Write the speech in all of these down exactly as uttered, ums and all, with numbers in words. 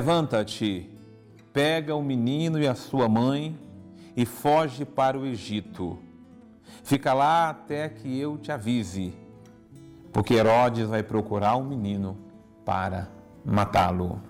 levanta-te, pega o menino e a sua mãe e foge para o Egito. Fica lá até que eu te avise, porque Herodes vai procurar o menino para matá-lo.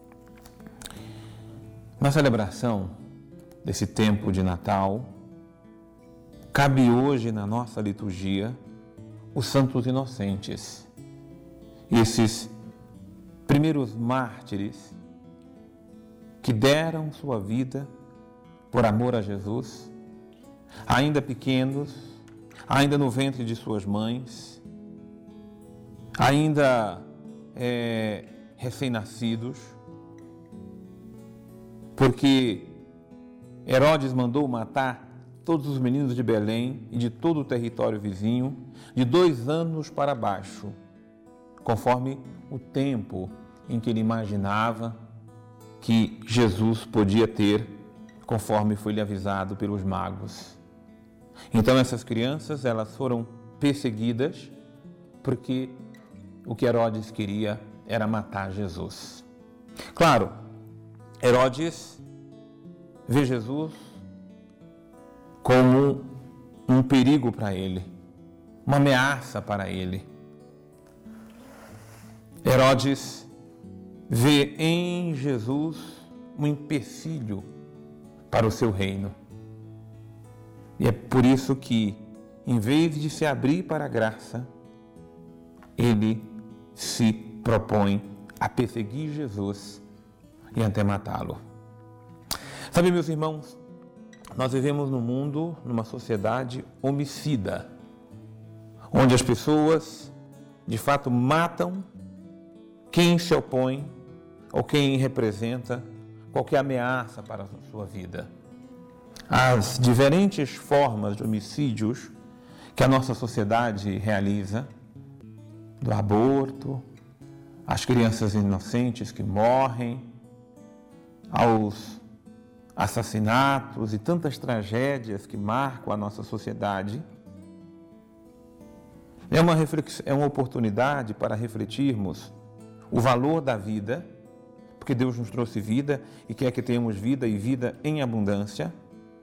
Na celebração desse tempo de Natal, cabe hoje na nossa liturgia os santos inocentes, esses primeiros mártires que deram sua vida por amor a Jesus, ainda pequenos, ainda no ventre de suas mães, ainda é, recém-nascidos, porque Herodes mandou matar todos os meninos de Belém e de todo o território vizinho, de dois anos para baixo, conforme o tempo em que ele imaginava que Jesus podia ter, conforme foi lhe avisado pelos magos. Então essas crianças, elas foram perseguidas porque o que Herodes queria era matar Jesus. Claro, Herodes vê Jesus como um perigo para ele, uma ameaça para ele. Herodes vê em Jesus um empecilho para o seu reino. E é por isso que, em vez de se abrir para a graça, ele se propõe a perseguir Jesus e até matá-lo. Sabe, meus irmãos, nós vivemos num mundo, numa sociedade homicida, onde as pessoas, de fato, matam quem se opõe ou quem representa qualquer ameaça para a sua vida. As diferentes formas de homicídios que a nossa sociedade realiza, do aborto, as crianças inocentes que morrem, aos assassinatos e tantas tragédias que marcam a nossa sociedade, é uma, reflex... é uma oportunidade para refletirmos o valor da vida, porque Deus nos trouxe vida e quer que tenhamos vida e vida em abundância,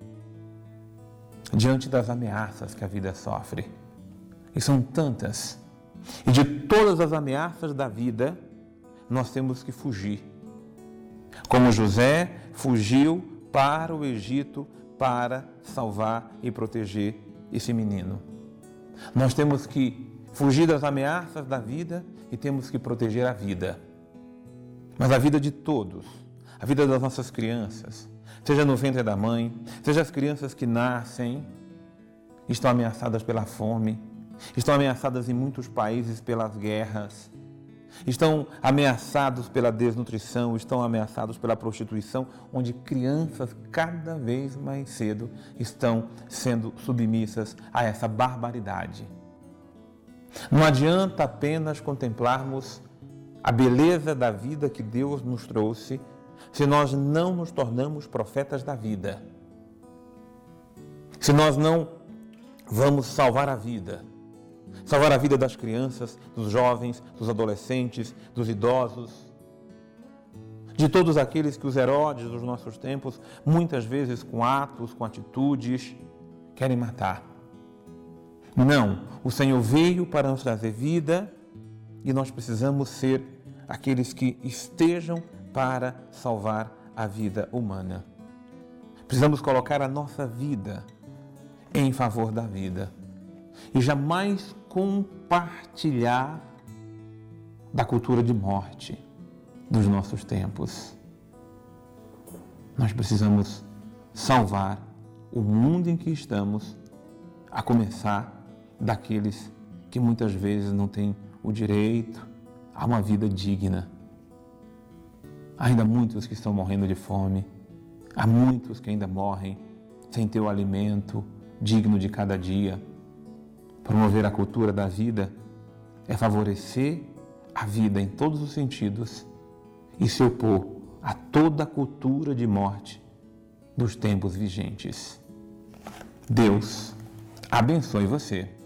diante das ameaças que a vida sofre. E são tantas. E de todas as ameaças da vida, nós temos que fugir. Como José fugiu para o Egito para salvar e proteger esse menino. Nós temos que fugir das ameaças da vida e temos que proteger a vida. Mas a vida de todos, a vida das nossas crianças, seja no ventre da mãe, seja as crianças que nascem, estão ameaçadas pela fome, estão ameaçadas em muitos países pelas guerras, estão ameaçados pela desnutrição, estão ameaçados pela prostituição, onde crianças cada vez mais cedo estão sendo submissas a essa barbaridade. Não adianta apenas contemplarmos a beleza da vida que Deus nos trouxe se nós não nos tornamos profetas da vida. Se nós não vamos salvar a vida, salvar a vida das crianças, dos jovens, dos adolescentes, dos idosos, de todos aqueles que os Herodes dos nossos tempos, muitas vezes com atos, com atitudes, querem matar. Não, o Senhor veio para nos trazer vida e nós precisamos ser aqueles que estejam para salvar a vida humana. Precisamos colocar a nossa vida em favor da vida e jamais compartilhar da cultura de morte dos nossos tempos. Nós precisamos salvar o mundo em que estamos, a começar daqueles que muitas vezes não têm o direito a uma vida digna. Há ainda muitos que estão morrendo de fome, há muitos que ainda morrem sem ter o alimento digno de cada dia. Promover a cultura da vida é favorecer a vida em todos os sentidos e se opor a toda a cultura de morte dos tempos vigentes. Deus abençoe você.